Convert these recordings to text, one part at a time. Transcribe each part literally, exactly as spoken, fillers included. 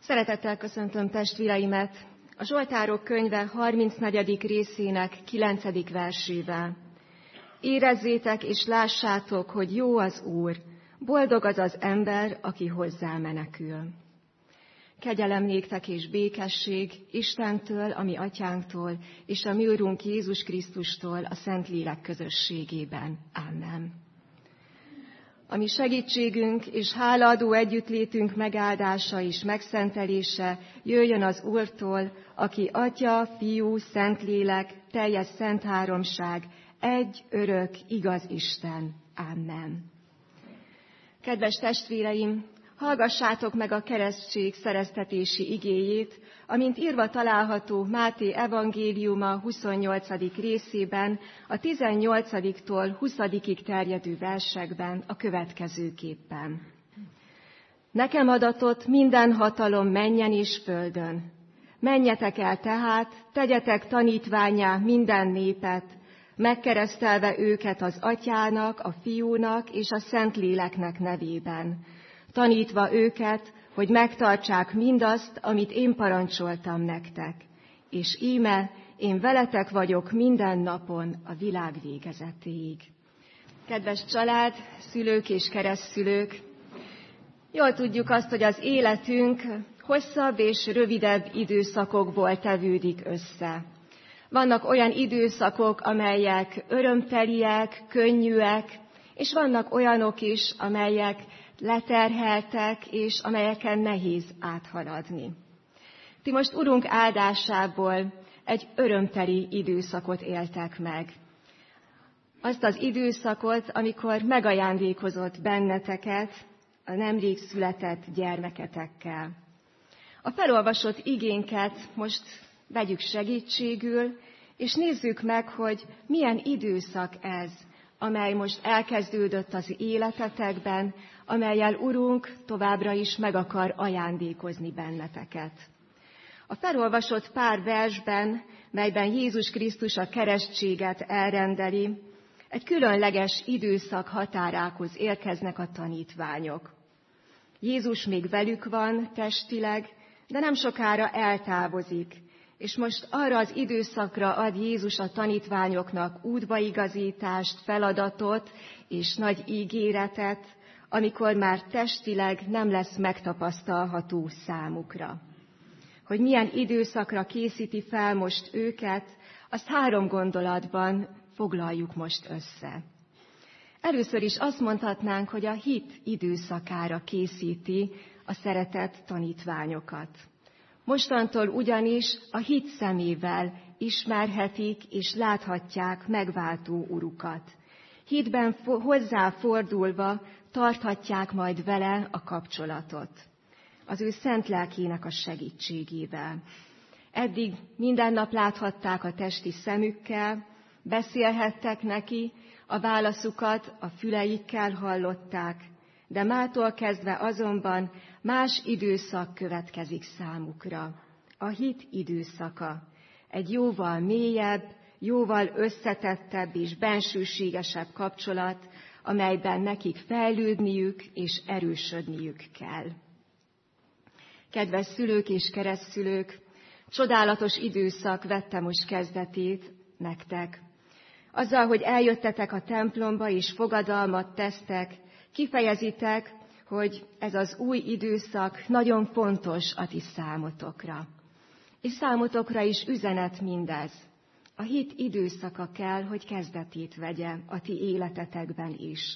Szeretettel köszöntöm testvéreimet a Zsoltárok könyve harmincnegyedik részének kilencedik versével. Érezzétek és lássátok, hogy jó az Úr, boldog az az ember, aki hozzá menekül. Kegyelem néktek és békesség Istentől, a mi atyánktól, és a mi Urunk Jézus Krisztustól a Szentlélek közösségében. Amen. A mi segítségünk és hálaadó együttlétünk megáldása és megszentelése jöjjön az Úrtól, aki Atya, Fiú, Szentlélek, teljes szent háromság, egy örök, igaz Isten. Amen. Kedves testvéreim, hallgassátok meg a keresztség szereztetési igéjét, amint írva található Máté evangéliuma huszonnyolcadik részében, a tizennyolcadiktól huszadikig terjedő versekben a következőképpen. Nekem adatott minden hatalom mennyen és földön. Menjetek el tehát, tegyetek tanítvánnyá minden népet, megkeresztelve őket az Atyának, a Fiúnak és a Szentléleknek nevében, tanítva őket, hogy megtartsák mindazt, amit én parancsoltam nektek. És íme, én veletek vagyok minden napon a világ végezetéig. Kedves család, szülők és keresztszülők, jól tudjuk azt, hogy az életünk hosszabb és rövidebb időszakokból tevődik össze. Vannak olyan időszakok, amelyek örömteliek, könnyűek, és vannak olyanok is, amelyek leterheltek, és amelyeken nehéz áthaladni. Ti most Urunk áldásából egy örömteli időszakot éltek meg. Azt az időszakot, amikor megajándékozott benneteket a nemrég született gyermeketekkel. A felolvasott igénket most vegyük segítségül, és nézzük meg, hogy milyen időszak ez, amely most elkezdődött az életetekben, amellyel Urunk továbbra is meg akar ajándékozni benneteket. A felolvasott pár versben, melyben Jézus Krisztus a keresztséget elrendeli, egy különleges időszak határához érkeznek a tanítványok. Jézus még velük van testileg, de nem sokára eltávozik, és most arra az időszakra ad Jézus a tanítványoknak útbaigazítást, feladatot és nagy ígéretet, amikor már testileg nem lesz megtapasztalható számukra. Hogy milyen időszakra készíti fel most őket, azt három gondolatban foglaljuk most össze. Először is azt mondhatnánk, hogy a hit időszakára készíti a szeretett tanítványokat. Mostantól ugyanis a hit szemével ismerhetik és láthatják megváltó Urukat. Hitben hozzáfordulva tarthatják majd vele a kapcsolatot, az ő szent lelkének a segítségével. Eddig minden nap láthatták a testi szemükkel, beszélhettek neki, a válaszukat a füleikkel hallották, de mától kezdve azonban más időszak következik számukra. A hit időszaka. Egy jóval mélyebb, jóval összetettebb és bensőségesebb kapcsolat, amelyben nekik fejlődniük és erősödniük kell. Kedves szülők és keresztszülők, csodálatos időszak vette most kezdetét nektek. Azzal, hogy eljöttetek a templomba és fogadalmat tesztek, kifejezitek, hogy ez az új időszak nagyon fontos a ti számotokra. És számotokra is üzenet mindez. A hit időszaka kell, hogy kezdetét vegye a ti életetekben is.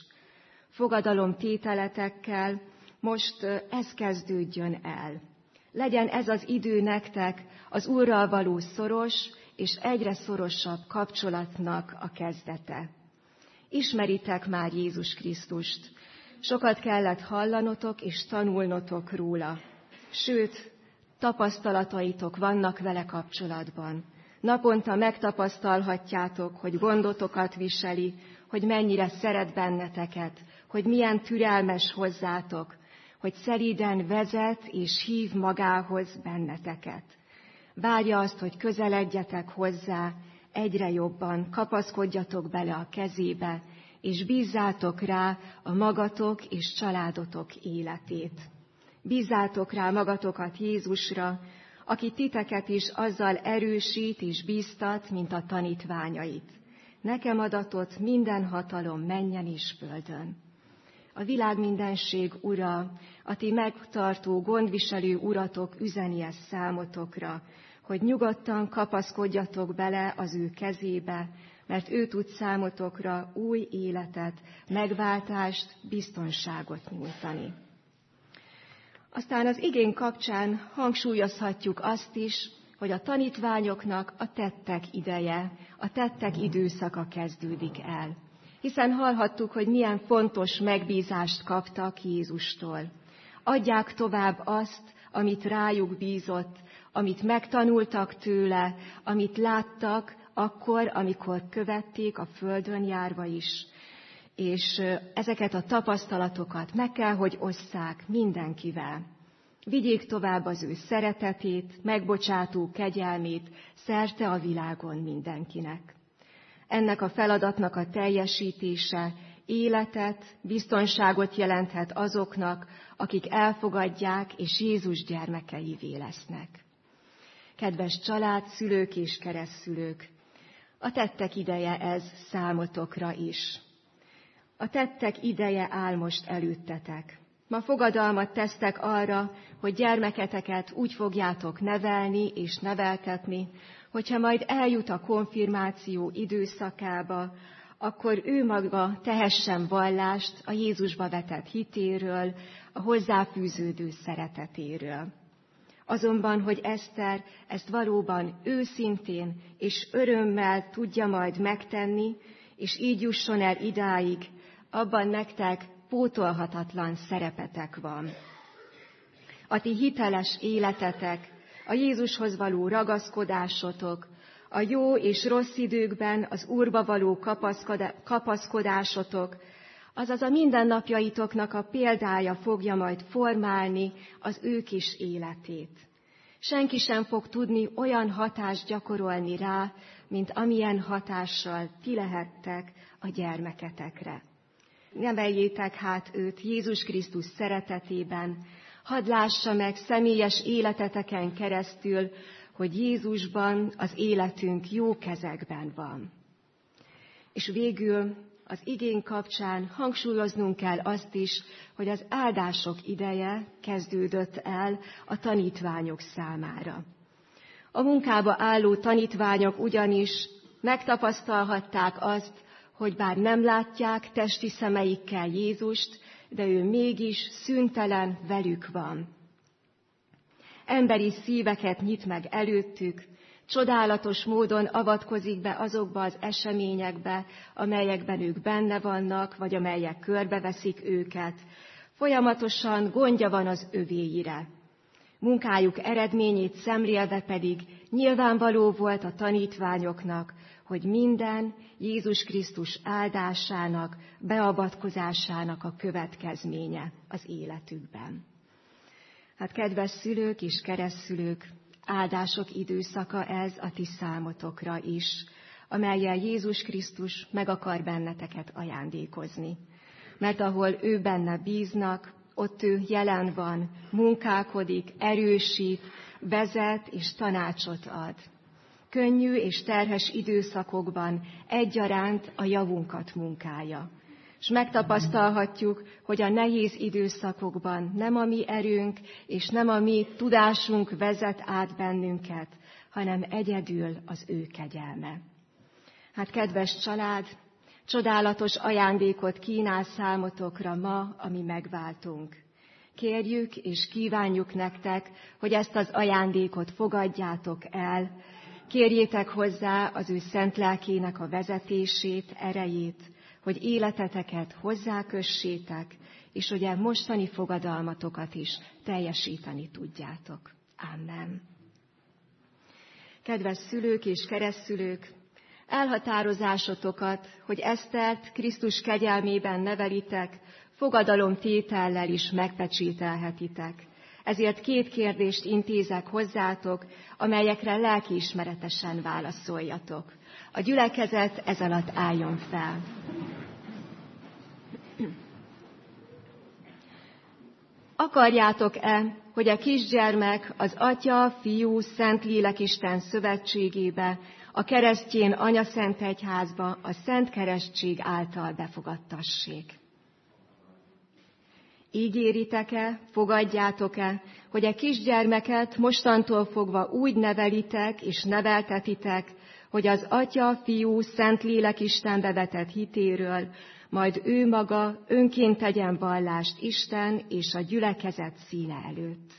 Fogadalomtételetekkel most ez kezdődjön el. Legyen ez az idő nektek az Úrral való szoros és egyre szorosabb kapcsolatnak a kezdete. Ismeritek már Jézus Krisztust. Sokat kellett hallanotok és tanulnotok róla. Sőt, tapasztalataitok vannak vele kapcsolatban. Naponta megtapasztalhatjátok, hogy gondotokat viseli, hogy mennyire szeret benneteket, hogy milyen türelmes hozzátok, hogy szelíden vezet és hív magához benneteket. Várja azt, hogy közeledjetek hozzá, egyre jobban kapaszkodjatok bele a kezébe, és bízzátok rá a magatok és családotok életét. Bízzátok rá magatokat Jézusra, aki titeket is azzal erősít és bíztat, mint a tanítványait. Nekem adatott minden hatalom mennyen és földön. A világ mindenség ura, a ti megtartó, gondviselő uratok üzeni ezt számotokra, hogy nyugodtan kapaszkodjatok bele az ő kezébe, mert ő tud számotokra új életet, megváltást, biztonságot nyújtani. Aztán az igény kapcsán hangsúlyozhatjuk azt is, hogy a tanítványoknak a tettek ideje, a tettek időszaka kezdődik el. Hiszen hallhattuk, hogy milyen fontos megbízást kaptak Jézustól. Adják tovább azt, amit rájuk bízott, amit megtanultak tőle, amit láttak akkor, amikor követték a földön járva is. És ezeket a tapasztalatokat meg kell, hogy osszák mindenkivel. Vigyék tovább az ő szeretetét, megbocsátó kegyelmét szerte a világon mindenkinek. Ennek a feladatnak a teljesítése életet, biztonságot jelenthet azoknak, akik elfogadják és Jézus gyermekeivé lesznek. Kedves család, szülők és keresztszülők, a tettek ideje ez számotokra is. A tettek ideje áll most előttetek. Ma fogadalmat tesztek arra, hogy gyermeketeket úgy fogjátok nevelni és neveltetni, hogyha majd eljut a konfirmáció időszakába, akkor ő maga tehessen vallást a Jézusba vetett hitéről, a hozzáfűződő szeretetéről. Azonban, hogy Eszter ezt valóban őszintén és örömmel tudja majd megtenni, és így jusson el idáig, abban nektek pótolhatatlan szerepetek van. A ti hiteles életetek, a Jézushoz való ragaszkodásotok, a jó és rossz időkben az Úrba való kapaszkodásotok, azaz a mindennapjaitoknak a példája fogja majd formálni az ő kis életét. Senki sem fog tudni olyan hatást gyakorolni rá, mint amilyen hatással ti lehettek a gyermeketekre. Neveljétek hát őt Jézus Krisztus szeretetében, hadd lássa meg személyes életeteken keresztül, hogy Jézusban az életünk jó kezekben van. És végül az igény kapcsán hangsúlyoznunk kell azt is, hogy az áldások ideje kezdődött el a tanítványok számára. A munkába álló tanítványok ugyanis megtapasztalhatták azt, hogy bár nem látják testi szemeikkel Jézust, de ő mégis szüntelen velük van. Emberi szíveket nyit meg előttük, csodálatos módon avatkozik be azokba az eseményekbe, amelyekben ők benne vannak, vagy amelyek körbeveszik őket. Folyamatosan gondja van az övéire. Munkájuk eredményét szemlélve pedig nyilvánvaló volt a tanítványoknak, hogy minden Jézus Krisztus áldásának, beavatkozásának a következménye az életükben. Hát kedves szülők és keresztszülők, áldások időszaka ez a ti számotokra is, amellyel Jézus Krisztus meg akar benneteket ajándékozni. Mert ahol ő benne bíznak, ott ő jelen van, munkálkodik, erősít, vezet és tanácsot ad. Könnyű és terhes időszakokban egyaránt a javunkat munkálja. És megtapasztalhatjuk, hogy a nehéz időszakokban nem a mi erőnk és nem a mi tudásunk vezet át bennünket, hanem egyedül az ő kegyelme. Hát kedves család, csodálatos ajándékot kínál számotokra ma, ami megváltunk. Kérjük és kívánjuk nektek, hogy ezt az ajándékot fogadjátok el, kérjétek hozzá az ő szent lelkének a vezetését, erejét, hogy életeteket hozzákössétek, és hogy a mostani fogadalmatokat is teljesíteni tudjátok. Amen. Kedves szülők és keresztszülők, elhatározásotokat, hogy Esztert Krisztus kegyelmében nevelitek, fogadalomtétellel is megpecsételhetitek. Ezért két kérdést intézek hozzátok, amelyekre lelkiismeretesen válaszoljatok. A gyülekezet ez alatt álljon fel. akarjátok-e, hogy a kisgyermek az Atya, Fiú, Szentlélekisten szövetségébe, a keresztjén Anyaszentegyházba a Szent Keresztség által befogadtassék? Ígéritek-e, fogadjátok-e, hogy a kisgyermeket mostantól fogva úgy nevelitek és neveltetitek, hogy az Atya, Fiú, Szentlélek-Istenbe vetett hitéről, majd ő maga önként tegyen vallást Isten és a gyülekezet színe előtt?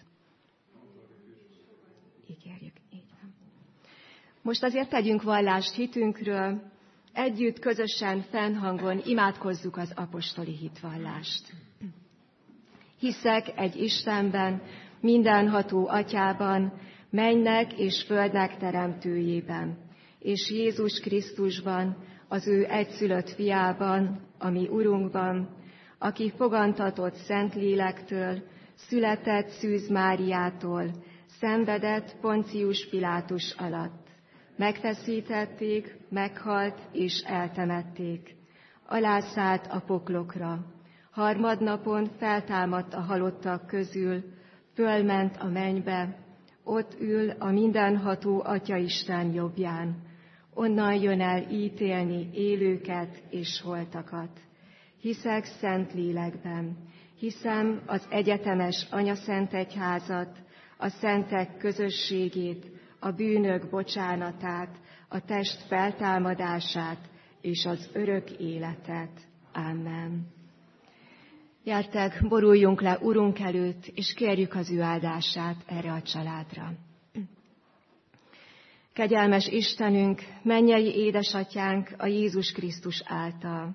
Ígérjük, így van. Most azért tegyünk vallást hitünkről, együtt, közösen, fennhangon imádkozzuk az apostoli hitvallást. Hiszek egy Istenben, mindenható Atyában, mennek és földnek teremtőjében, és Jézus Krisztusban, az ő egyszülött fiában, ami Urunkban, aki fogantatott Szentlélektől, született Szűz Máriától, szenvedett Poncius Pilátus alatt. Megfeszítették, meghalt és eltemették. Alászállt a poklokra. Harmadnapon feltámadt a halottak közül, fölment a mennybe, ott ül a mindenható Atyaisten jobbján. Onnan jön el ítélni élőket és holtakat. Hiszek Szentlélekben, hiszem az egyetemes Anyaszentegyházat, a szentek közösségét, a bűnök bocsánatát, a test feltámadását és az örök életet. Amen. Gyertek, boruljunk le Urunk előtt, és kérjük az ő áldását erre a családra. Kegyelmes Istenünk, mennyei édesatyánk a Jézus Krisztus által.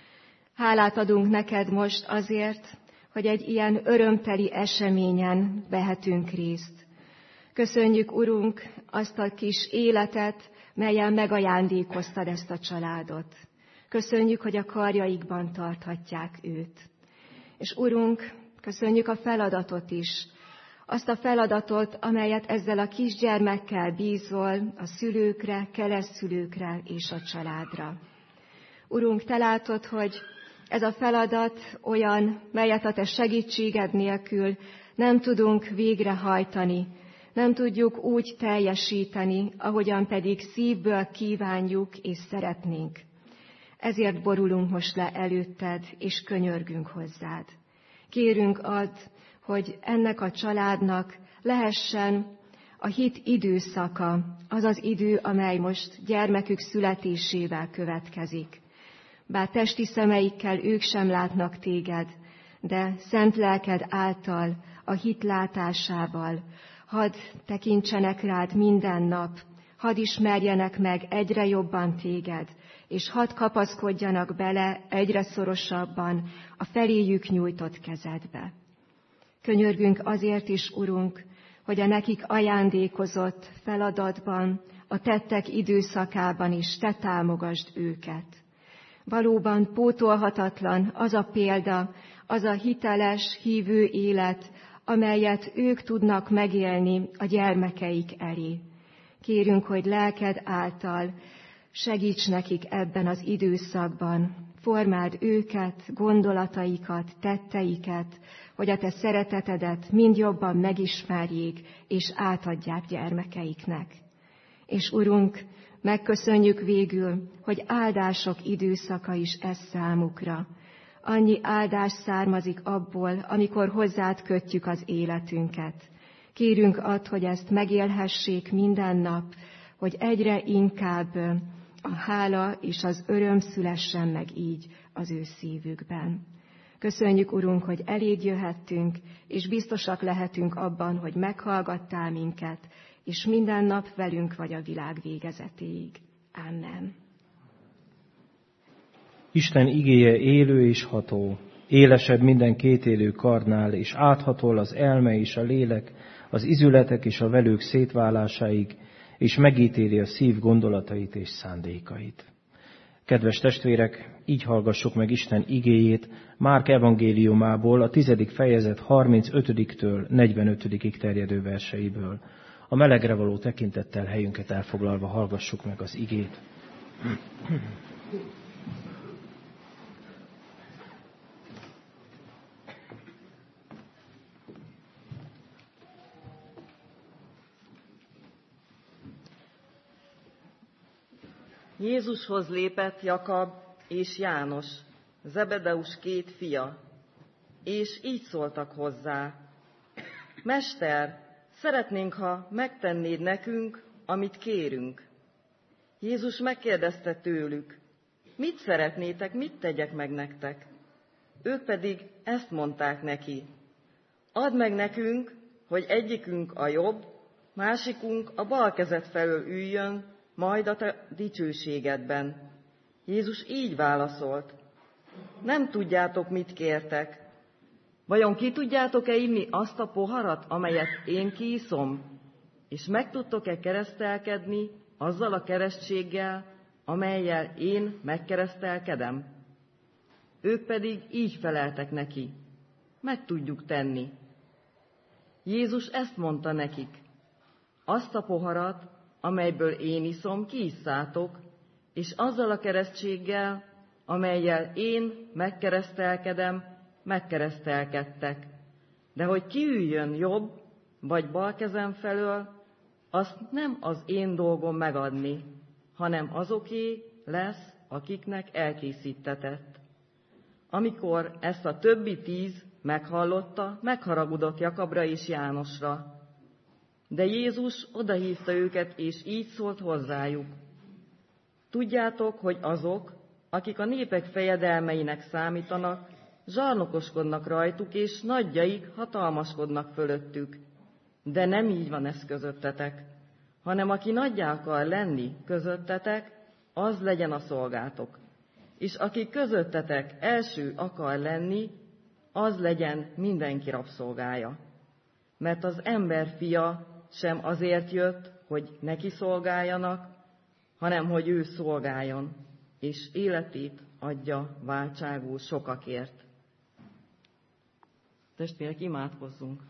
Hálát adunk neked most azért, hogy egy ilyen örömteli eseményen vehetünk részt. Köszönjük, Urunk, azt a kis életet, melyen megajándékoztad ezt a családot. Köszönjük, hogy a karjaikban tarthatják őt. És Urunk, köszönjük a feladatot is, azt a feladatot, amelyet ezzel a kisgyermekkel bízol a szülőkre, keresztszülőkre és a családra. Urunk, te látod, hogy ez a feladat olyan, melyet a te segítséged nélkül nem tudunk végrehajtani, nem tudjuk úgy teljesíteni, ahogyan pedig szívből kívánjuk és szeretnénk. Ezért borulunk most le előtted, és könyörgünk hozzád. Kérünk add, hogy ennek a családnak lehessen a hit időszaka, az az idő, amely most gyermekük születésével következik. Bár testi szemeikkel ők sem látnak téged, de szent lelked által, a hit látásával, hadd tekintsenek rád minden nap, hadd ismerjenek meg egyre jobban téged, és hadd kapaszkodjanak bele egyre szorosabban a feléjük nyújtott kezedbe. Könyörgünk azért is, Urunk, hogy a nekik ajándékozott feladatban, a tettek időszakában is te támogasd őket. Valóban pótolhatatlan az a példa, az a hiteles, hívő élet, amelyet ők tudnak megélni a gyermekeik elé. Kérünk, hogy lelked által segíts nekik ebben az időszakban, formáld őket, gondolataikat, tetteiket, hogy a te szeretetedet mind jobban megismerjék és átadják gyermekeiknek. És Urunk, megköszönjük végül, hogy áldások időszaka is ez számukra. Annyi áldás származik abból, amikor hozzád kötjük az életünket. Kérünk add, hogy ezt megélhessék minden nap, hogy egyre inkább a hála és az öröm szülessen meg így az ő szívükben. Köszönjük, Urunk, hogy eléd jöhettünk, és biztosak lehetünk abban, hogy meghallgattál minket, és minden nap velünk vagy a világ végezetéig. Amen. Isten igéje élő és ható, élesebb minden kétélő kardnál, és áthatol az elme és a lélek, az izületek és a velők szétválásáig, és megítéli a szív gondolatait és szándékait. Kedves testvérek, így hallgassuk meg Isten igéjét Márk evangéliumából, a tizedik fejezet harmincötödiktől negyvenötödikig terjedő verseiből. A melegre való tekintettel helyünket elfoglalva hallgassuk meg az igét. Jézushoz lépett Jakab és János, Zebedeus két fia, és így szóltak hozzá: Mester, szeretnénk, ha megtennéd nekünk, amit kérünk. Jézus megkérdezte tőlük: Mit szeretnétek, mit tegyek meg nektek? Ők pedig ezt mondták neki: Add meg nekünk, hogy egyikünk a jobb, másikunk a bal kezed felől üljön, majd a te dicsőségedben. Jézus így válaszolt: Nem tudjátok, mit kértek. Vajon ki tudjátok-e inni azt a poharat, amelyet én kiiszom? És meg tudtok-e keresztelkedni azzal a keresztséggel, amellyel én megkeresztelkedem? Ők pedig így feleltek neki: Meg tudjuk tenni. Jézus ezt mondta nekik: Azt a poharat, amelyből én iszom, kiisszátok, és azzal a keresztséggel, amellyel én megkeresztelkedem, megkeresztelkedtek. De hogy kiüljön jobb vagy bal kezem felől, azt nem az én dolgom megadni, hanem azoké lesz, akiknek elkészítetett. Amikor ezt a többi tíz meghallotta, megharagudott Jakabra és Jánosra. De Jézus odahívta őket, és így szólt hozzájuk: Tudjátok, hogy azok, akik a népek fejedelmeinek számítanak, zsarnokoskodnak rajtuk, és nagyjaik hatalmaskodnak fölöttük. De nem így van ez közöttetek, hanem aki nagyjá akar lenni közöttetek, az legyen a szolgátok. És aki közöttetek első akar lenni, az legyen mindenki rabszolgája. Mert az ember fia sem azért jött, hogy neki szolgáljanak, hanem hogy ő szolgáljon, és életét adja váltságul sokakért. Testvérek, imádkozzunk!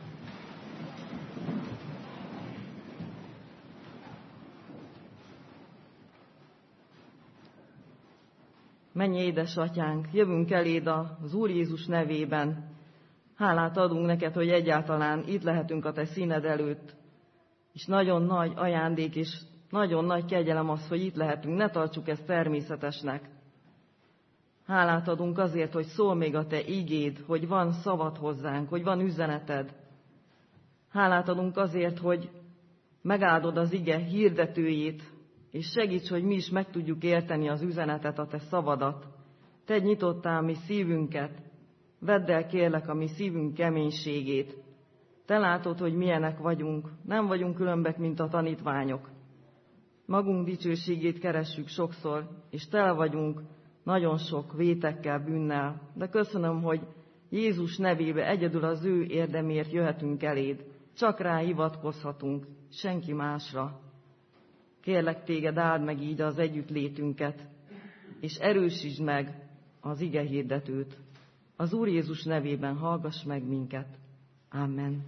Menj, édesatyánk, jövünk eléd az Úr Jézus nevében. Hálát adunk neked, hogy egyáltalán itt lehetünk a te színed előtt. És nagyon nagy ajándék, és nagyon nagy kegyelem az, hogy itt lehetünk. Ne tartsuk ezt természetesnek. Hálát adunk azért, hogy szól még a te igéd, hogy van szavad hozzánk, hogy van üzeneted. Hálát adunk azért, hogy megáldod az ige hirdetőjét, és segíts, hogy mi is meg tudjuk érteni az üzenetet, a te szavadat. Te nyitottál mi szívünket, vedd el kérlek a mi szívünk keménységét. Te látod, hogy milyenek vagyunk, nem vagyunk különbek, mint a tanítványok. Magunk dicsőségét keressük sokszor, és tele vagyunk nagyon sok vétekkel, bűnnel. De köszönöm, hogy Jézus nevébe egyedül az ő érdemért jöhetünk eléd. Csak rá hivatkozhatunk, senki másra. Kérlek téged, áld meg így az együttlétünket, és erősítsd meg az ige hirdetőt. Az Úr Jézus nevében hallgass meg minket. Amen.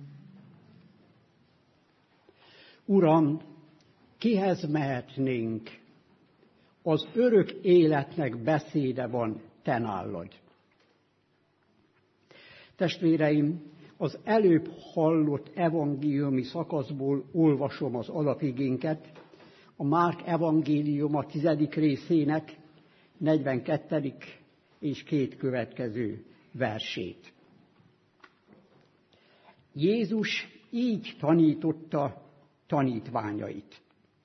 Uram, kihez mehetnénk? Az örök életnek beszéde van, te nálad. Testvéreim, az előbb hallott evangéliumi szakaszból olvasom az alapigénket, a Márk evangéliuma tizedik részének negyvenkettedik és két következő versét. Jézus így tanította tanítványait.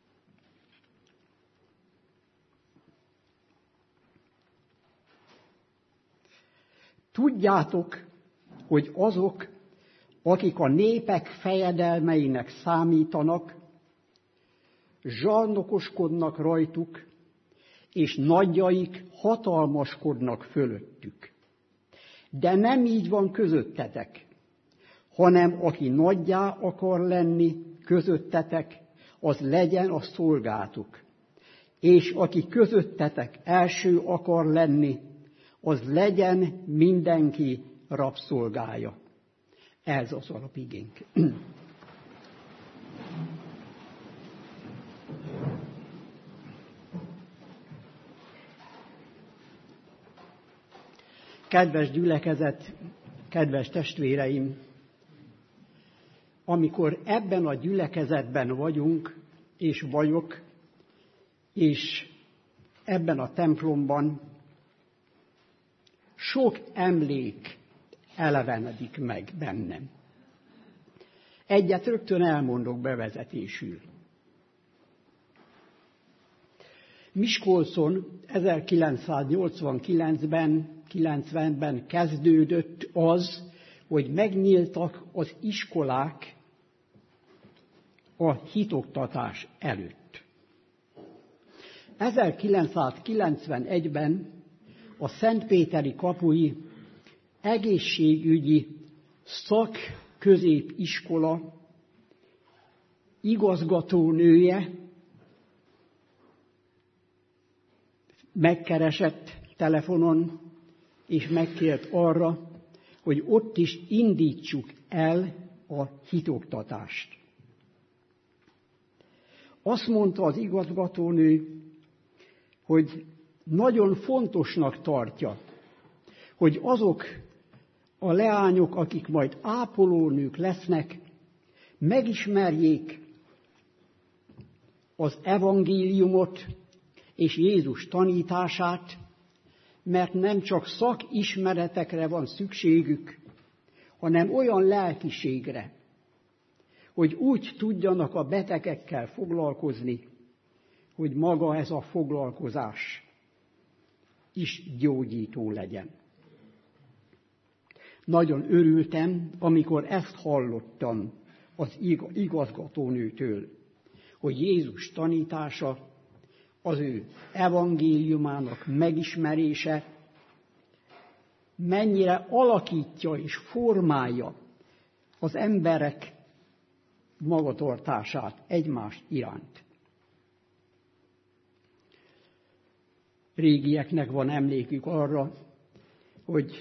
Tudjátok, hogy azok, akik a népek fejedelmeinek számítanak, zsarnokoskodnak rajtuk, és nagyjaik hatalmaskodnak fölöttük. De nem így van közöttetek, hanem aki nagyjá akar lenni közöttetek, az legyen a szolgátok. És aki közöttetek első akar lenni, az legyen mindenki rabszolgája. Ez az alapigénk. Kedves gyülekezet, kedves testvéreim, amikor ebben a gyülekezetben vagyunk, és vagyok, és ebben a templomban sok emlék elevenedik meg bennem. Egyet rögtön elmondok bevezetésül. Miskolcon ezerkilencszáznyolcvankilencben, kilencvenben kezdődött az, hogy megnyíltak az iskolák a hitoktatás előtt. ezerkilencszázkilencvenegyben a Szentpéteri kapui egészségügyi szakközépiskola igazgatónője megkeresett telefonon, és megkért arra, hogy ott is indítsuk el a hitoktatást. Azt mondta az igazgatónő, hogy nagyon fontosnak tartja, hogy azok a leányok, akik majd ápolónők lesznek, megismerjék az evangéliumot és Jézus tanítását, mert nem csak szakismeretekre van szükségük, hanem olyan lelkiségre, hogy úgy tudjanak a betegekkel foglalkozni, hogy maga ez a foglalkozás is gyógyító legyen. Nagyon örültem, amikor ezt hallottam az igazgatónőtől, hogy Jézus tanítása, az ő evangéliumának megismerése mennyire alakítja és formálja az emberek magatartását egymás iránt. Régieknek van emlékük arra, hogy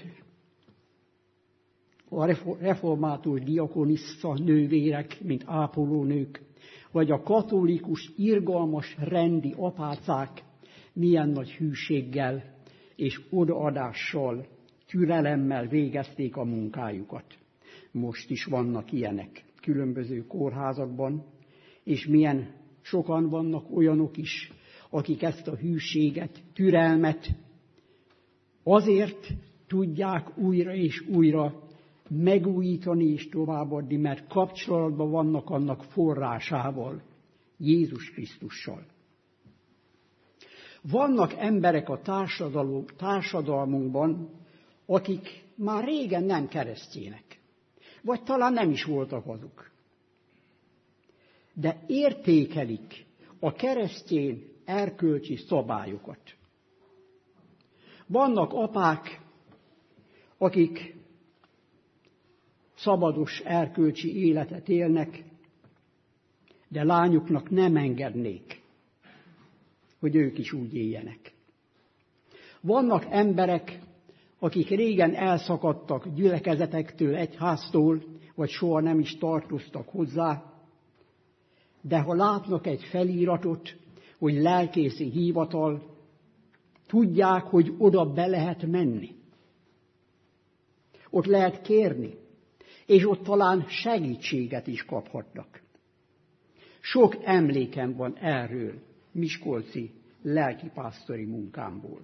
a református diakonissza nővérek, mint ápolónők, vagy a katolikus, irgalmas, rendi apácák milyen nagy hűséggel és odaadással, türelemmel végezték a munkájukat. Most is vannak ilyenek különböző kórházakban, és milyen sokan vannak olyanok is, akik ezt a hűséget, türelmet azért tudják újra és újra megújítani és továbbadni, mert kapcsolatban vannak annak forrásával, Jézus Krisztussal. Vannak emberek a társadalom, társadalmunkban, akik már régen nem keresztjének, vagy talán nem is voltak azok. De értékelik a keresztény erkölcsi szabályokat. Vannak apák, akik szabados erkölcsi életet élnek, de lányuknak nem engednék, hogy ők is úgy éljenek. Vannak emberek, akik régen elszakadtak gyülekezetektől, egyháztól, vagy soha nem is tartoztak hozzá, de ha látnak egy feliratot, hogy lelkészi hivatal, tudják, hogy oda be lehet menni. Ott lehet kérni, és ott talán segítséget is kaphatnak. Sok emlékem van erről miskolci lelkipásztori munkámból.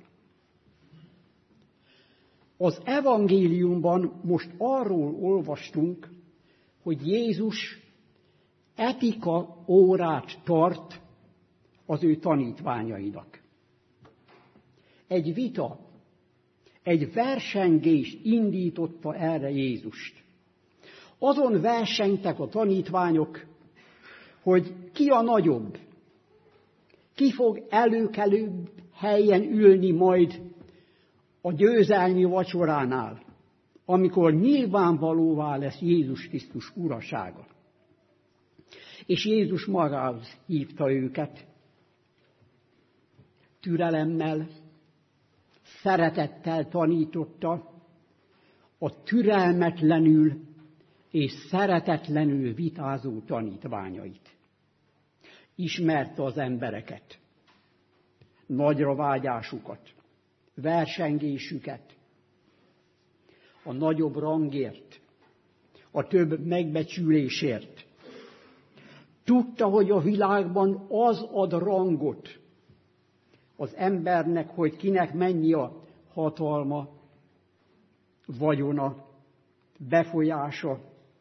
Az evangéliumban most arról olvastunk, hogy Jézus etika órát tart az ő tanítványainak. Egy vita, egy versengés indította erre Jézust. Azon versengtek a tanítványok, hogy ki a nagyobb, ki fog előkelőbb helyen ülni majd a győzelmi vacsoránál, amikor nyilvánvalóvá lesz Jézus Krisztus urasága. És Jézus magához hívta őket, türelemmel, szeretettel tanította a türelmetlenül és szeretetlenül vitázó tanítványait. Ismerte az embereket, nagyra vágyásukat, versengésüket, a nagyobb rangért, a több megbecsülésért. Tudta, hogy a világban az ad rangot, az embernek, hogy kinek mennyi a hatalma, vagyona, befolyása.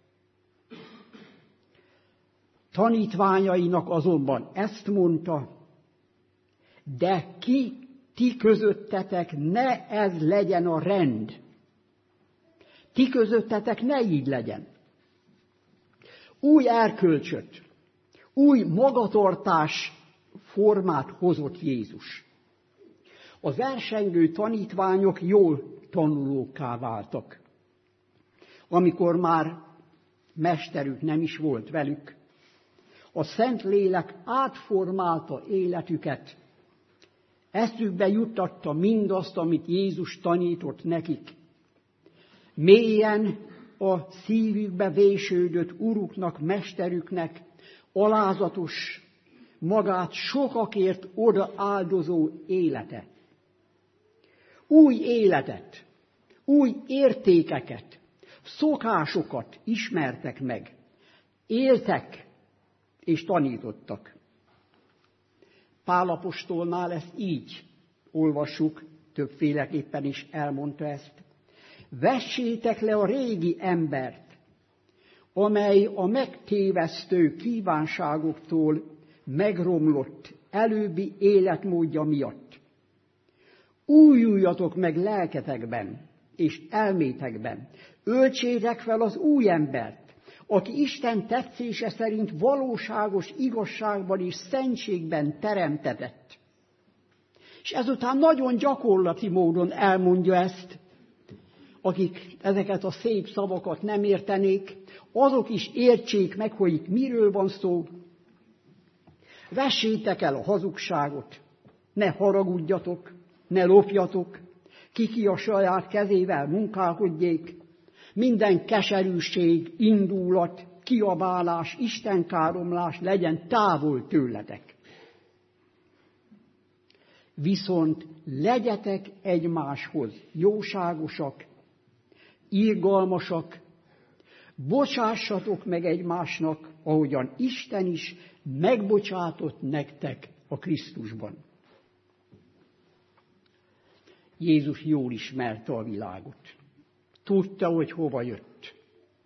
Tanítványainak azonban ezt mondta, de ki ti közöttetek ne ez legyen a rend. Ti közöttetek ne így legyen. Új erkölcsöt, új magatartás formát hozott Jézus. A versengő tanítványok jól tanulókká váltak. Amikor már mesterük nem is volt velük, a Szentlélek átformálta életüket, eszükbe juttatta mindazt, amit Jézus tanított nekik. Mélyen a szívükbe vésődött uruknak, mesterüknek alázatos, magát sokakért odaáldozó élete. Új életet, új értékeket, szokásokat ismertek meg, éltek és tanítottak. Pál apostolnál ezt így olvassuk, többféleképpen is elmondta ezt. Vessétek le a régi embert, amely a megtévesztő kívánságoktól megromlott előbbi életmódja miatt. Újuljatok meg lelketekben és elmétekben. Öltsétek fel az új embert, aki Isten tetszése szerint valóságos igazságban és szentségben teremtetett. És ezután nagyon gyakorlati módon elmondja ezt, akik ezeket a szép szavakat nem értenék, azok is értsék meg, hogy itt miről van szó. Vessétek el a hazugságot, ne haragudjatok, ne lopjatok, ki a saját kezével munkálkodjék, minden keserűség, indulat, kiabálás, istenkáromlás legyen távol tőletek. Viszont legyetek egymáshoz jóságosak, irgalmasak, bocsássatok meg egymásnak, ahogyan Isten is megbocsátott nektek a Krisztusban. Jézus jól ismerte a világot. Tudta, hogy hova jött.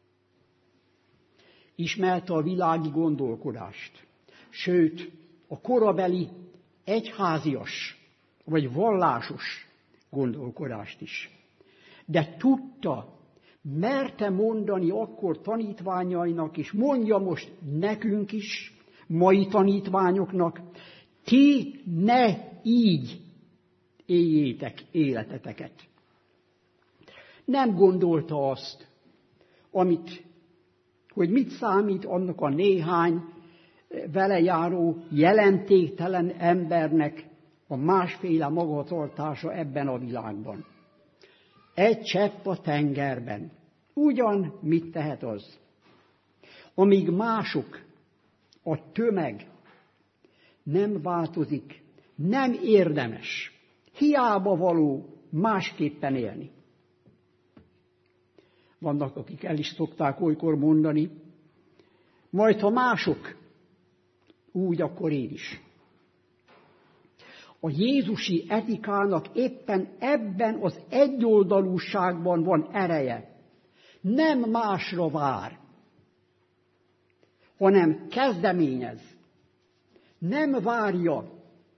Ismerte a világi gondolkodást. Sőt, a korabeli egyházias vagy vallásos gondolkodást is. De tudta, merte mondani akkor tanítványainak, és mondja most nekünk is, mai tanítványoknak, ti ne így éljétek életeteket. Nem gondolta azt, amit, hogy mit számít annak a néhány vele járó jelentéktelen embernek a másféle magatartása ebben a világban. Egy csepp a tengerben. Ugyan mit tehet az? Amíg mások, a tömeg nem változik, nem érdemes, hiába való másképpen élni. Vannak, akik el is szokták olykor mondani, majd ha mások, úgy akkor én is. A jézusi etikának éppen ebben az egyoldalúságban van ereje. Nem másra vár, hanem kezdeményez. Nem várja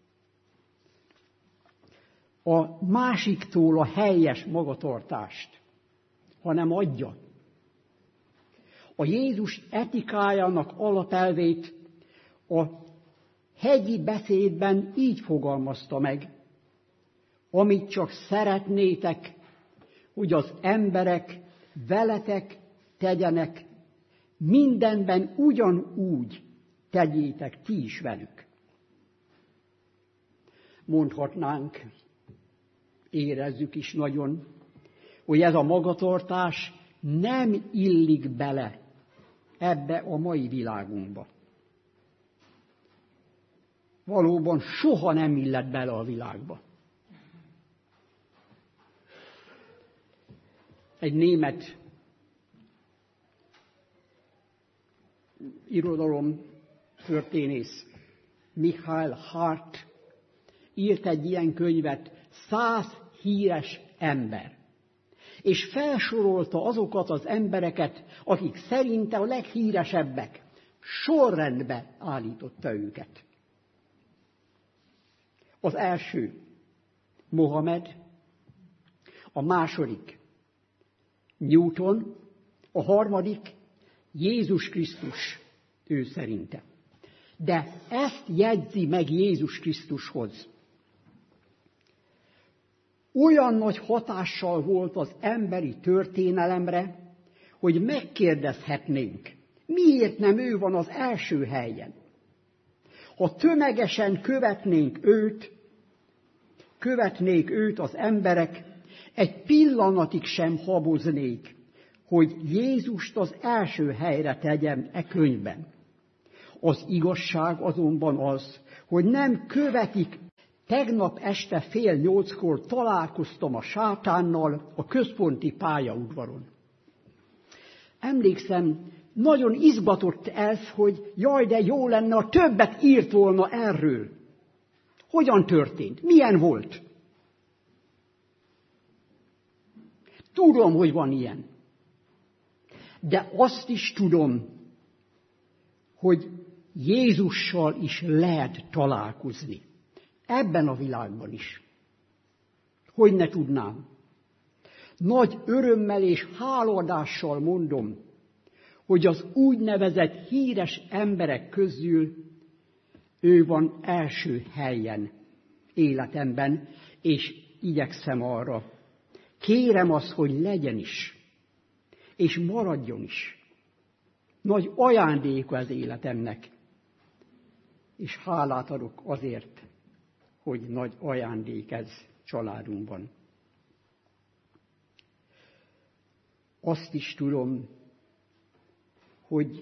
a másiktól a helyes magatartást, hanem adja. A Jézus etikájának alapelvét a hegyi beszédben így fogalmazta meg, amit csak szeretnétek, hogy az emberek veletek tegyenek, mindenben ugyanúgy tegyétek ti is velük. Mondhatnánk, érezzük is nagyon, hogy ez a magatartás nem illik bele ebbe a mai világunkba. Valóban soha nem illet bele a világba. Egy német irodalom történész, Michael Hart írt egy ilyen könyvet, Száz híres ember. És felsorolta azokat az embereket, akik szerinte a leghíresebbek. Sorrendbe állította őket. Az első Mohamed, a második Newton, a harmadik Jézus Krisztus, ő szerinte. De ezt jegyzi meg Jézus Krisztushoz. Olyan nagy hatással volt az emberi történelemre, hogy megkérdezhetnénk, miért nem ő van az első helyen. Ha tömegesen követnénk őt, követnék őt az emberek, egy pillanatig sem haboznék, hogy Jézust az első helyre tegyem e könyvben. Az igazság azonban az, hogy nem követik. Tegnap este fél nyolckor találkoztam a sátánnal a központi pályaudvaron. Emlékszem, nagyon izgatott ez, hogy jaj, de jó lenne, ha többet írt volna erről. Hogyan történt? Milyen volt? Tudom, hogy van ilyen. De azt is tudom, hogy Jézussal is lehet találkozni. Ebben a világban is. Hogy ne tudnám? Nagy örömmel és hálaadással mondom, hogy az úgynevezett híres emberek közül ő van első helyen életemben, és igyekszem arra. Kérem azt, hogy legyen is, és maradjon is. Nagy ajándéka az életemnek, és hálát adok azért, hogy nagy ajándék ez családunkban. Azt is tudom, hogy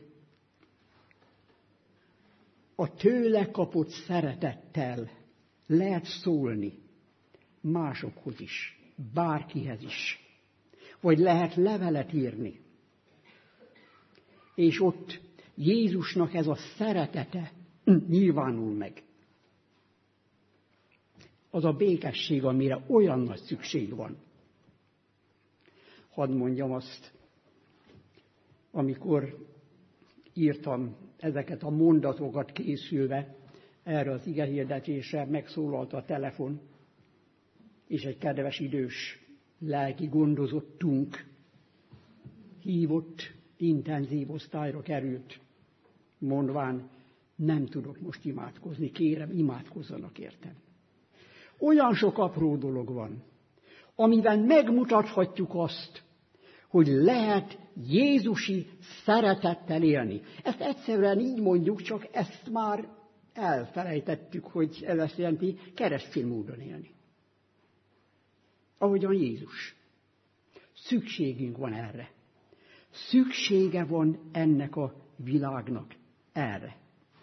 a tőle kapott szeretettel lehet szólni másokhoz is, bárkihez is, vagy lehet levelet írni. És ott Jézusnak ez a szeretete nyilvánul meg. Az a békesség, amire olyan nagy szükség van. Hadd mondjam azt, amikor írtam ezeket a mondatokat készülve, erre az igehirdetésre megszólalt a telefon, és egy kedves idős lelki gondozottunk hívott, intenzív osztályra került, mondván, nem tudok most imádkozni, kérem, imádkozzanak értem. Olyan sok apró dolog van, amiben megmutathatjuk azt, hogy lehet jézusi szeretettel élni. Ezt egyszerűen így mondjuk, csak ezt már elfelejtettük, hogy ez azt jelenti keresztény módon élni. Ahogyan Jézus. Szükségünk van erre. Szüksége van ennek a világnak erre.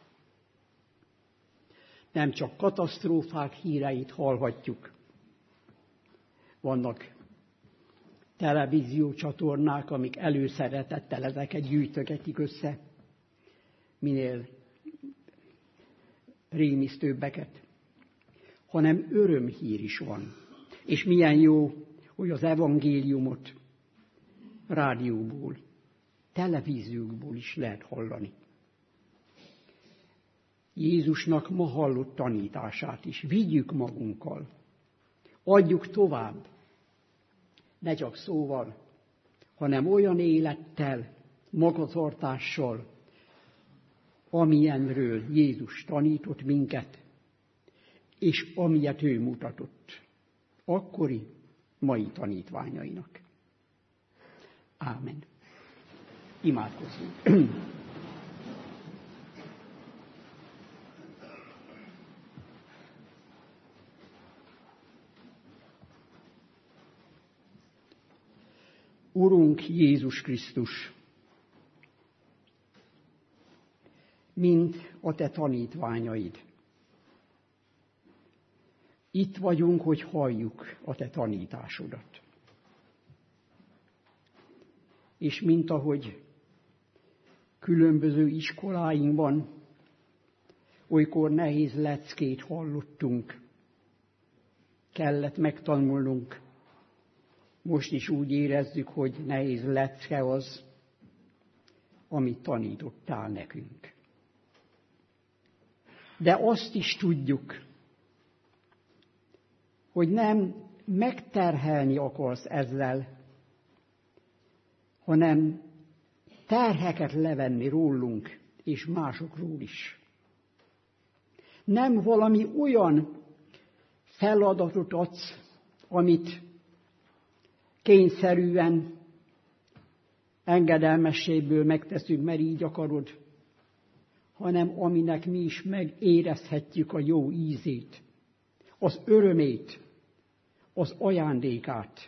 Nem csak katasztrófák híreit hallhatjuk. Vannak televíziócsatornák, amik előszeretettel ezeket gyűjtögetik össze, minél rémisztőbbeket, hanem örömhír is van. És milyen jó, hogy az evangéliumot rádióból, televíziókból is lehet hallani. Jézusnak ma hallott tanítását is vigyük magunkkal, adjuk tovább, ne csak szóval, hanem olyan élettel, magatartással, amilyenről Jézus tanított minket, és amilyet ő mutatott akkori, mai tanítványainak. Ámen. Imádkozzunk. Urunk Jézus Krisztus, mint a te tanítványaid. Itt vagyunk, hogy halljuk a te tanításodat. És mint ahogy különböző iskoláinkban olykor nehéz leckét hallottunk, kellett megtanulnunk. Most is úgy érezzük, hogy nehéz lecke az, amit tanítottál nekünk. De azt is tudjuk, hogy nem megterhelni akarsz ezzel, hanem terheket levenni rólunk és másokról is. Nem valami olyan feladatot adsz, amit kényszerűen, engedelmességből megteszünk, mert így akarod, hanem aminek mi is megérezhetjük a jó ízét, az örömét, az ajándékát.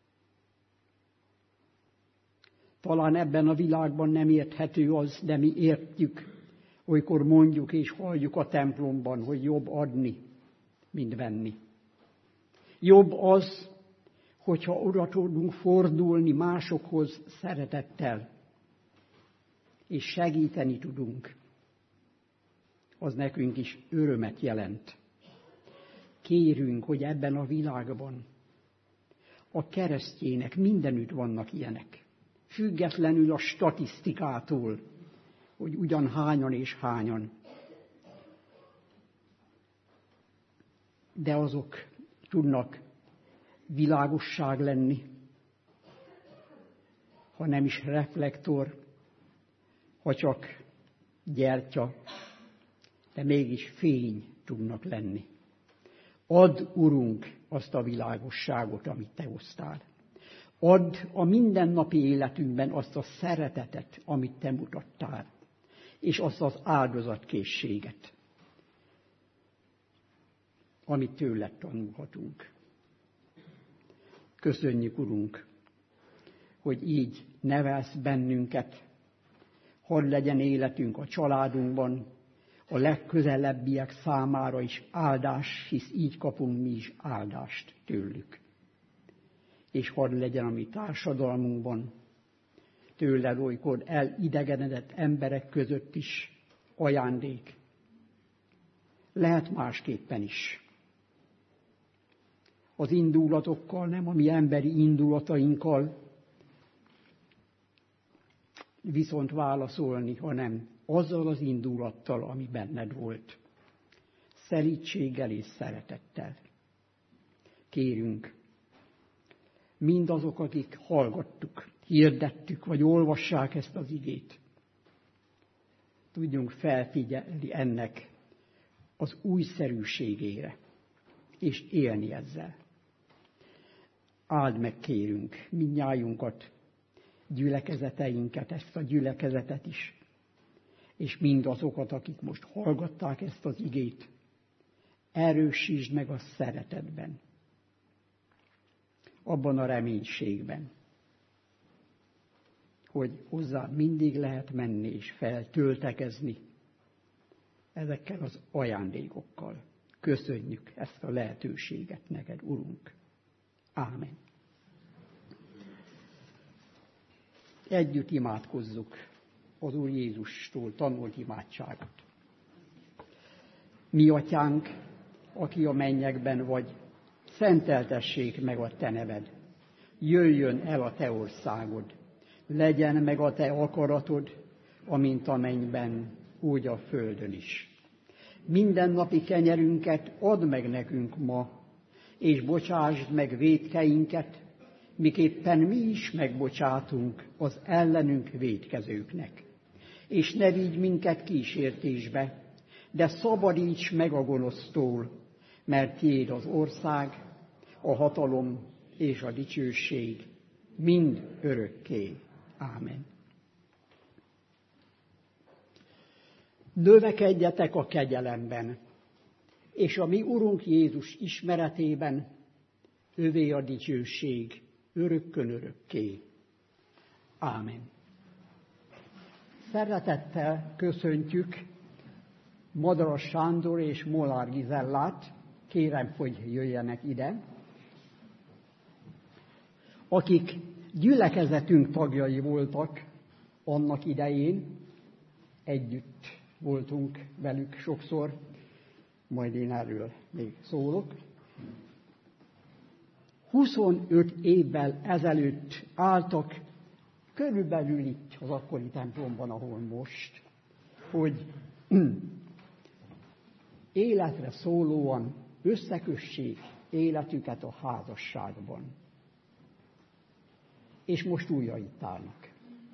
Talán ebben a világban nem érthető az, de mi értjük, olykor mondjuk és halljuk a templomban, hogy jobb adni, mint venni. Jobb az, hogyha oda tudunk fordulni másokhoz szeretettel, és segíteni tudunk. Az nekünk is örömet jelent. Kérünk, hogy ebben a világban a keresztjének mindenütt vannak ilyenek. Függetlenül a statisztikától, hogy ugyan hányan és hányan. De azok tudnak világosság lenni, ha nem is reflektor, ha csak gyertya, de mégis fény tudnak lenni. Add, Urunk, azt a világosságot, amit Te hoztál. Add a mindennapi életünkben azt a szeretetet, amit Te mutattál, és azt az áldozatkészséget, amit tőled tanulhatunk. Köszönjük, Urunk, hogy így nevelsz bennünket, hadd legyen életünk a családunkban, a legközelebbiek számára is áldás, hisz így kapunk mi is áldást tőlük. És hadd legyen a mi társadalmunkban, tőled olykor elidegenedett emberek között is ajándék. Lehet másképpen is. Az indulatokkal, nem a mi emberi indulatainkkal viszont válaszolni, hanem azzal az indulattal, ami benned volt. Szelídséggel és szeretettel. Kérünk, mindazok, akik hallgattuk, hirdettük, vagy olvassák ezt az igét, tudjunk felfigyelni ennek az újszerűségére, és élni ezzel. Áld meg, kérünk, mindnyájunkat, gyülekezeteinket, ezt a gyülekezetet is, és mindazokat, akik most hallgatták ezt az igét, erősítsd meg a szeretetben, abban a reménységben, hogy hozzá mindig lehet menni és feltöltekezni ezekkel az ajándékokkal. Köszönjük ezt a lehetőséget neked, Urunk. Ámen. Együtt imádkozzuk az Úr Jézustól tanult imádságot. Mi atyánk, aki a mennyekben vagy, szenteltessék meg a te neved. Jöjjön el a te országod. Legyen meg a te akaratod, amint a mennyben, úgy a földön is. Mindennapi kenyerünket add meg nekünk ma, és bocsásd meg vétkeinket, miképpen mi is megbocsátunk az ellenünk vétkezőknek. És ne vigy minket kísértésbe, de szabadíts meg a gonosztól, mert tiéd az ország, a hatalom és a dicsőség mind örökké. Ámen. Növekedjetek a kegyelemben, és a mi Urunk Jézus ismeretében, övé a dicsőség örökkön örökké. Ámen. Szeretettel köszöntjük Madaras Sándor és Molnár Gizellát, kérem, hogy jöjjenek ide, akik gyülekezetünk tagjai voltak annak idején, együtt voltunk velük sokszor, majd én erről még szólok. huszonöt évvel ezelőtt álltak, körülbelül itt az akkori templomban, ahol most, hogy életre szólóan összekössék életüket a házasságban. És most újra itt állnak.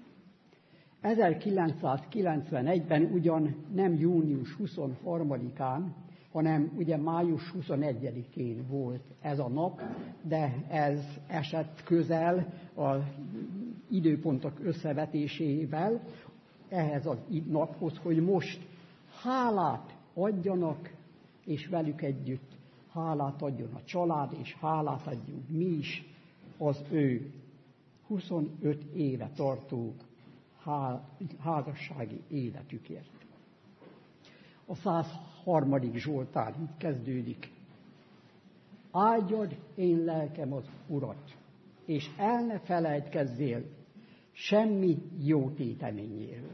ezerkilencszázkilencvenegyben ugyan nem június huszonharmadikán, hanem ugye május huszonegyedikén volt ez a nap, de ez esett közel az időpontok összevetésével ehhez a naphoz, hogy most hálát adjanak, és velük együtt hálát adjon a család, és hálát adjunk mi is az ő huszonöt éve tartó házassági életükért. A száz harmadik Zsoltár így kezdődik. Áldjad én lelkem az Urat, és el ne felejtkezzél semmi jó téteményéről.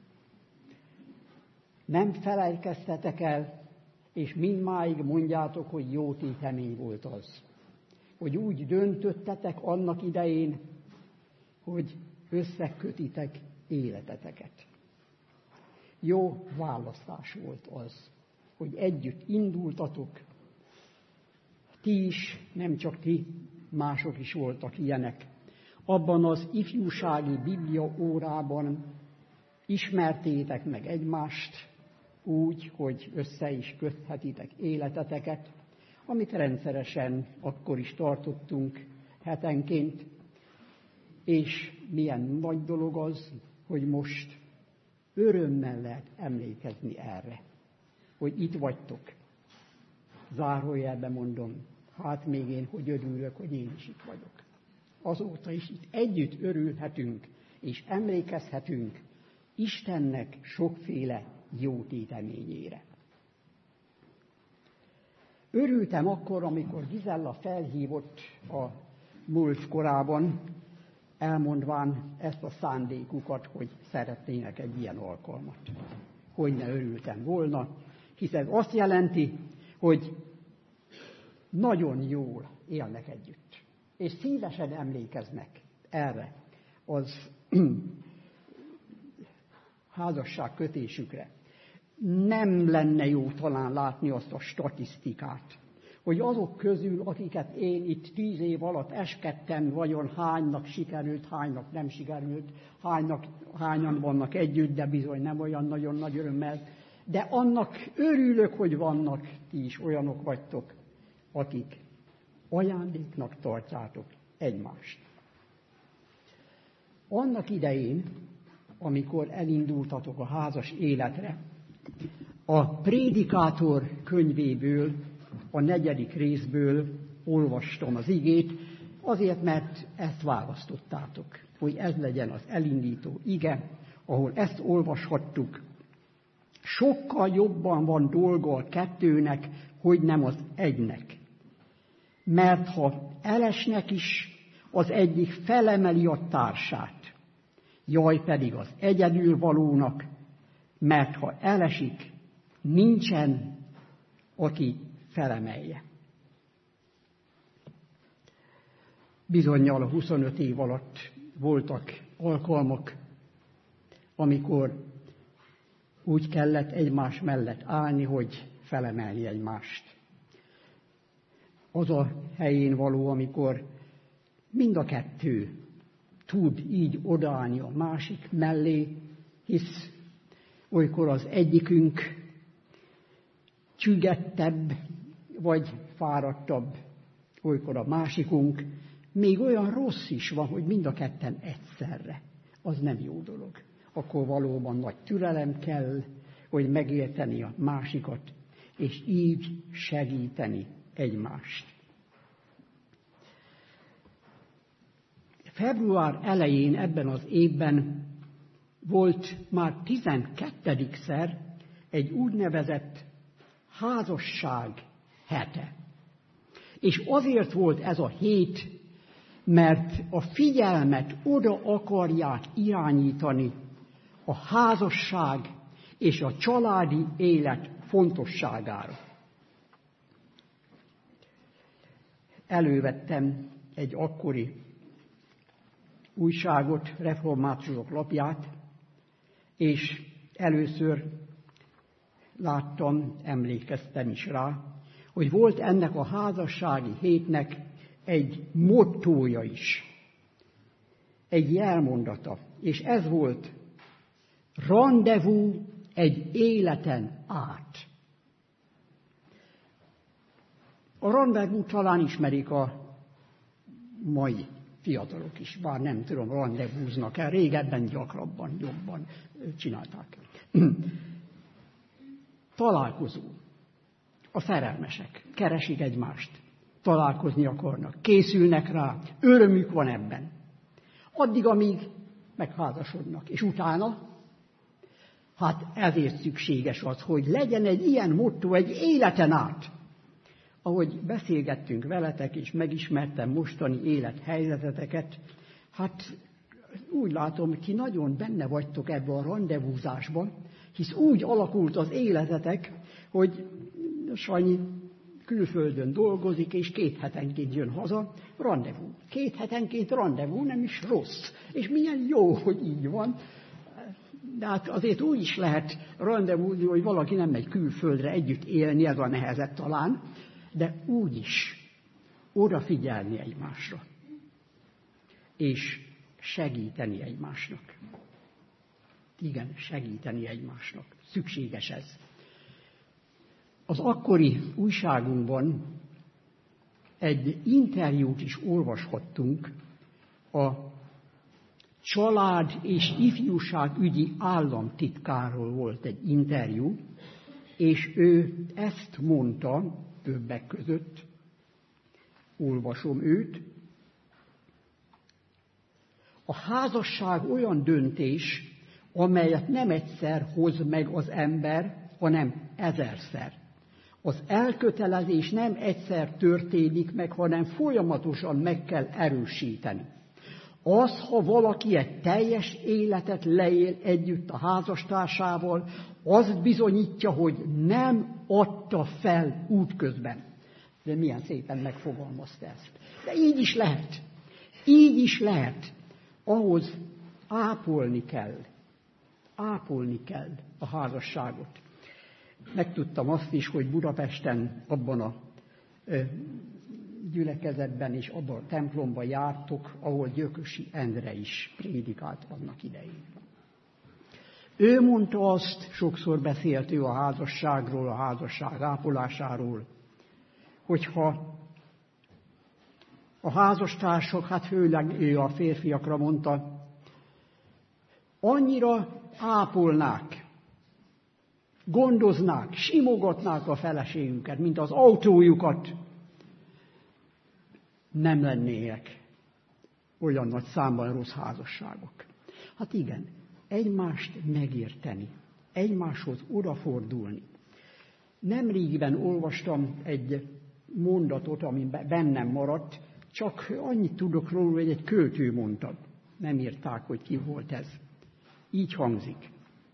Nem felejtkeztetek el, és mindmáig mondjátok, hogy jó tétemény volt az. Hogy úgy döntöttetek annak idején, hogy összekötitek életeteket. Jó választás volt az, hogy együtt indultatok. Ti is, nem csak ti, mások is voltak ilyenek. Abban az ifjúsági Biblia órában ismertétek meg egymást úgy, hogy össze is köthetitek életeteket, amit rendszeresen akkor is tartottunk hetenként, és milyen nagy dolog az, hogy most örömmel lehet emlékezni erre, hogy itt vagytok. Zárójelben mondom, hát még én, hogy örülök, hogy én is itt vagyok. Azóta is itt együtt örülhetünk, és emlékezhetünk Istennek sokféle jó téteményére. Örültem akkor, amikor Gizella felhívott a múlt korában, elmondván ezt a szándékukat, hogy szeretnének egy ilyen alkalmat. Hogy ne örültem volna, hiszen azt jelenti, hogy nagyon jól élnek együtt, és szívesen emlékeznek erre az házasságkötésükre. Nem lenne jó talán látni azt a statisztikát, hogy azok közül, akiket én itt tíz év alatt eskedtem, vajon hánynak sikerült, hánynak nem sikerült, hánynak, hányan vannak együtt, de bizony nem olyan nagyon nagy örömmel. De annak örülök, hogy vannak, ti is olyanok vagytok, akik ajándéknak tartjátok egymást. Annak idején, amikor elindultatok a házas életre, a Prédikátor könyvéből, a negyedik részből olvastam az igét, azért, mert ezt választottátok, hogy ez legyen az elindító ige, ahol ezt olvashattuk. Sokkal jobban van dolga a kettőnek, hogy nem az egynek. Mert ha elesnek is, az egyik felemeli a társát, jaj pedig az egyedülvalónak, mert ha elesik, nincsen, aki felemelje. Bizonnyal a huszonöt év alatt voltak alkalmak, amikor úgy kellett egymás mellett állni, hogy felemelni egymást. Az a helyén való, amikor mind a kettő tud így odaállni a másik mellé, hisz olykor az egyikünk csüggettebb, vagy fáradtabb, olykor a másikunk, még olyan rossz is van, hogy mind a ketten egyszerre. Az nem jó dolog. Akkor valóban nagy türelem kell, hogy megérteni a másikat, és így segíteni egymást. Február elején ebben az évben volt már tizenkettedikszer egy úgynevezett házasság hete. És azért volt ez a hét, mert a figyelmet oda akarják irányítani a házasság és a családi élet fontosságára. elővettem egy akkori újságot, reformátusok lapját, és először láttam, emlékeztem is rá, hogy volt ennek a házassági hétnek egy mottója is, egy jelmondata, és ez volt: rendezvú egy életen át. A rendezvú talán ismerik a mai fiatalok is, bár nem tudom, rendezvúznak el, régebben gyakrabban, jobban csinálták. Találkozó. A szerelmesek keresik egymást, találkozni akarnak, készülnek rá, örömük van ebben. Addig, amíg megházasodnak, és utána, hát ezért szükséges az, hogy legyen egy ilyen motto egy életen át. Ahogy beszélgettünk veletek, és megismertem mostani élethelyzeteket, hát úgy látom, hogy ti nagyon benne vagytok ebben a rendezvúzásban, hisz úgy alakult az életetek, hogy Sanyi külföldön dolgozik, és két hetenként jön haza, rendezvú. Két hetenként rendezvú, nem is rossz. És milyen jó, hogy így van. De hát azért úgy is lehet rendezvúzni, hogy valaki nem megy külföldre együtt élni, ez a nehezebb talán, de úgy is odafigyelni egymásra, és segíteni egymásnak. Igen, segíteni egymásnak. Szükséges ez. Az akkori újságunkban egy interjút is olvashattunk a család- és ifjúságügyi államtitkáról volt egy interjú, és ő ezt mondta többek között, olvasom őt: a házasság olyan döntés, amelyet nem egyszer hoz meg az ember, hanem ezerszer. Az elkötelezés nem egyszer történik meg, hanem folyamatosan meg kell erősíteni. Az, ha valaki egy teljes életet leél együtt a házastársával, azt bizonyítja, hogy nem adta fel útközben. De milyen szépen megfogalmazta ezt. De így is lehet. Így is lehet. Ahhoz ápolni kell. Ápolni kell a házasságot. Megtudtam azt is, hogy Budapesten abban a gyülekezetben és abban a templomban jártok, ahol Gyökösi Endre is prédikált annak idején. Ő mondta azt, sokszor beszélt ő a házasságról, a házasság ápolásáról, hogyha a házastársak, hát főleg ő a férfiakra mondta, annyira ápolnák, gondoznák, simogatnák a feleségüket, mint az autójukat, nem lennének olyan nagy számban rossz házasságok. Hát igen, egymást megérteni, egymáshoz odafordulni. Nemrégiben olvastam egy mondatot, ami bennem maradt, csak annyit tudok róla, hogy egy költő mondta. Nem írták, hogy ki volt ez. Így hangzik.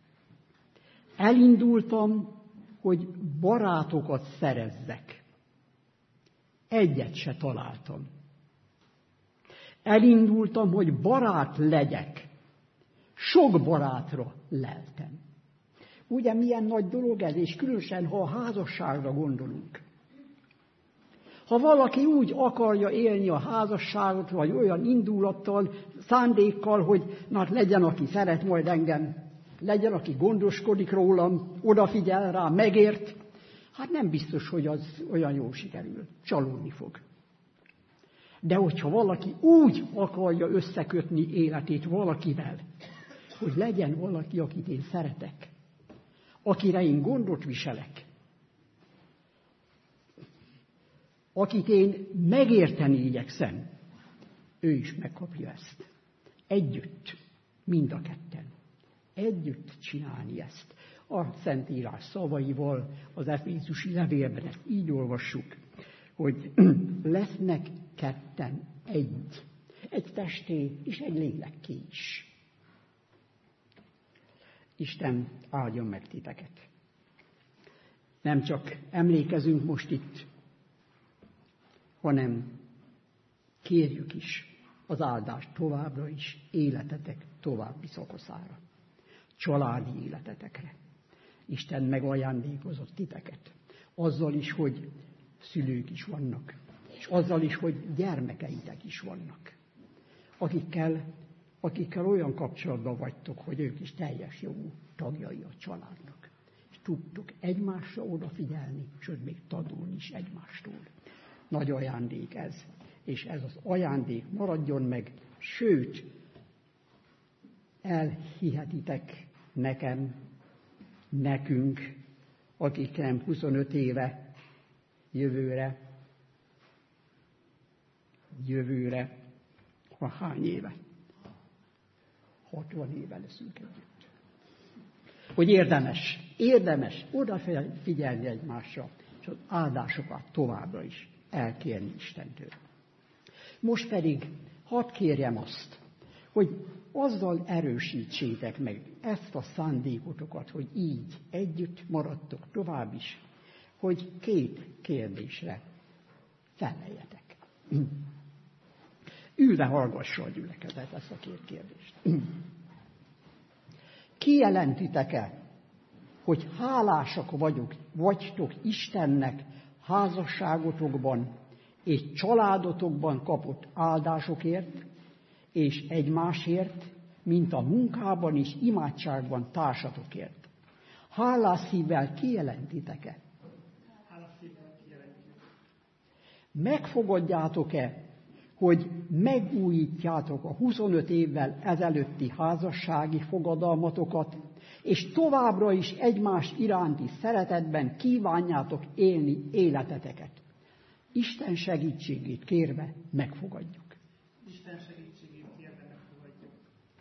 Elindultam, hogy barátokat szerezzek. Egyet se találtam. Elindultam, hogy barát legyek. Sok barátra leltem. Ugye milyen nagy dolog ez, és különösen, ha a házasságra gondolunk. Ha valaki úgy akarja élni a házasságot, vagy olyan indulattal, szándékkal, hogy na, legyen, aki szeret majd engem, legyen, aki gondoskodik rólam, odafigyel rá, megért, hát nem biztos, hogy az olyan jól sikerül. Csalódni fog. De hogyha valaki úgy akarja összekötni életét valakivel, hogy legyen valaki, akit én szeretek, akire én gondot viselek, akit én megérteni igyekszem, ő is megkapja ezt. Együtt, mind a ketten. Együtt csinálni ezt. A Szentírás szavaival, az Efézusi levélben ezt így olvassuk, hogy lesznek ketten egy. Egy testé és egy lélekké is. Isten áldjon meg titeket. Nem csak emlékezünk most itt, hanem Kérjük is az áldást továbbra is életetek további szakaszára, családi életetekre. Isten megajándékozott titeket, azzal is, hogy szülők is vannak, és azzal is, hogy gyermekeitek is vannak, akikkel, akikkel olyan kapcsolatban vagytok, hogy ők is teljes jogú tagjai a családnak. És tudtok egymásra odafigyelni, sőt még tanulni is egymástól. Nagy ajándék ez, és ez az ajándék maradjon meg, sőt, elhihetitek nekem, nekünk, akik nem huszonöt éve, jövőre, jövőre, ha hány éve? hatvan éve leszünk együtt. Hogy érdemes, érdemes odafigyelni egymásra, és az áldásokat továbbra is elkérni Istentől. Most pedig hadd kérjem azt, hogy azzal erősítsétek meg ezt a szándékotokat, hogy így együtt maradtok tovább is, hogy két kérdésre feleljetek. Ülve hallgassa a gyülekezet ezt a két kérdést. Kijelentitek-e, hogy hálásak vagyok, vagytok Istennek házasságotokban és családotokban kapott áldásokért, és egymásért, mint a munkában és imádságban társatokért? Hálás szívvel kijelentitek-e? Megfogadjátok-e, hogy megújítjátok a huszonöt évvel ezelőtti házassági fogadalmatokat, és továbbra is egymás iránti szeretetben kívánjátok élni életeteket? Isten segítségét kérve megfogadjuk. Isten segítségét kérve megfogadjuk.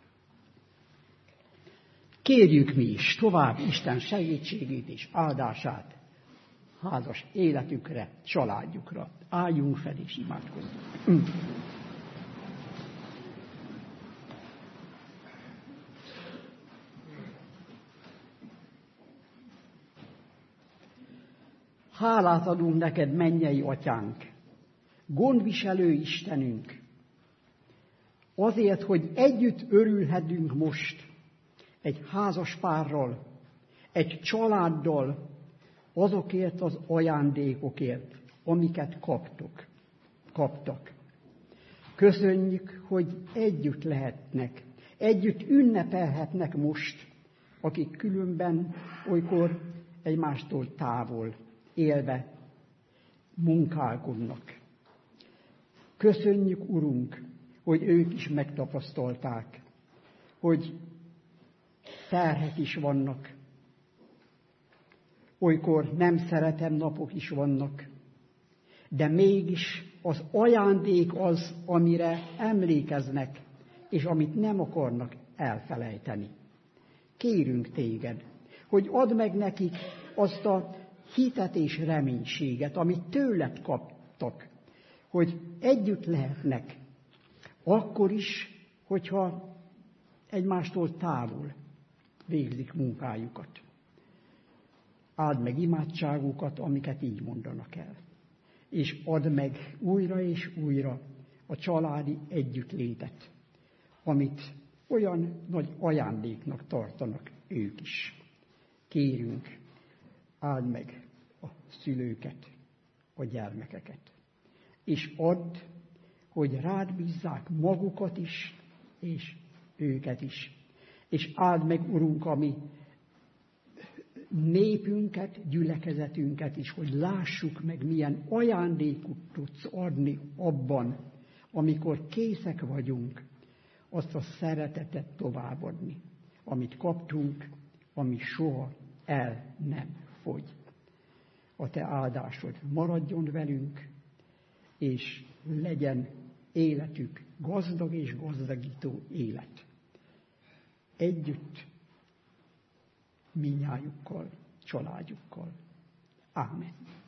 Kérjük mi is tovább Isten segítségét és áldását házas életükre, családjukra. Álljunk fel és imádkozzunk. Hálát adunk neked, mennyei atyánk, gondviselő Istenünk, azért, hogy együtt örülhetünk most egy házas párral, egy családdal, azokért az ajándékokért, amiket kaptok, kaptak. Köszönjük, hogy együtt lehetnek, együtt ünnepelhetnek most, akik különben olykor egymástól távol élve munkálkodnak. Köszönjük, Urunk, hogy ők is megtapasztalták, hogy terhek is vannak, olykor nem szeretem napok is vannak, de mégis az ajándék az, amire emlékeznek, és amit nem akarnak elfelejteni. Kérünk téged, hogy add meg nekik azt a hitet és reménységet, amit tőled kaptak, hogy együtt lehetnek, akkor is, hogyha egymástól távol végzik munkájukat. Áld meg imádságukat, amiket így mondanak el. És add meg újra és újra a családi együttlétet, amit olyan nagy ajándéknak tartanak ők is. Kérünk, áld meg a szülőket, a gyermekeket. És add, hogy rád bízzák magukat is, és őket is. És áld meg, Urunk, a mi népünket, gyülekezetünket is, hogy lássuk meg, milyen ajándékot tudsz adni abban, amikor készek vagyunk azt a szeretetet továbbadni, amit kaptunk, ami soha el nem fogy. A te áldásod maradjon velünk, és legyen életük gazdag és gazdagító élet. Együtt minnyájukkal, családjukkal. Ámen.